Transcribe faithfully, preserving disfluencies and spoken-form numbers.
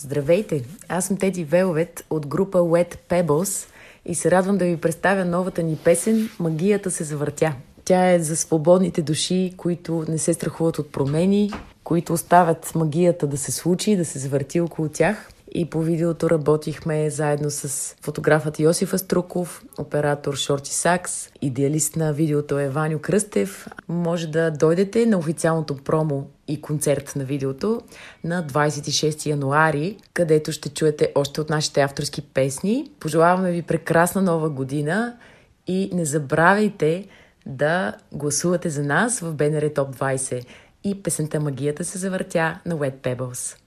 Здравейте! Аз съм Теди Велвет от група Wet Pebbles и се радвам да ви представя новата ни песен "Магията се завъртя". Тя е за свободните души, които не се страхуват от промени, които оставят магията да се случи, да се завърти около тях. И по видеото работихме заедно с фотографът Йосиф Аструков, оператор Шорти Сакс, идеалист на видеото е Ваню Кръстев. Може да дойдете на официалното промо и концерт на видеото на двадесет и шести януари, където ще чуете още от нашите авторски песни. Пожелаваме ви прекрасна нова година и не забравяйте да гласувате за нас в БНР Топ двадесет и песента "Магията се завъртя" на Wet Pebbles.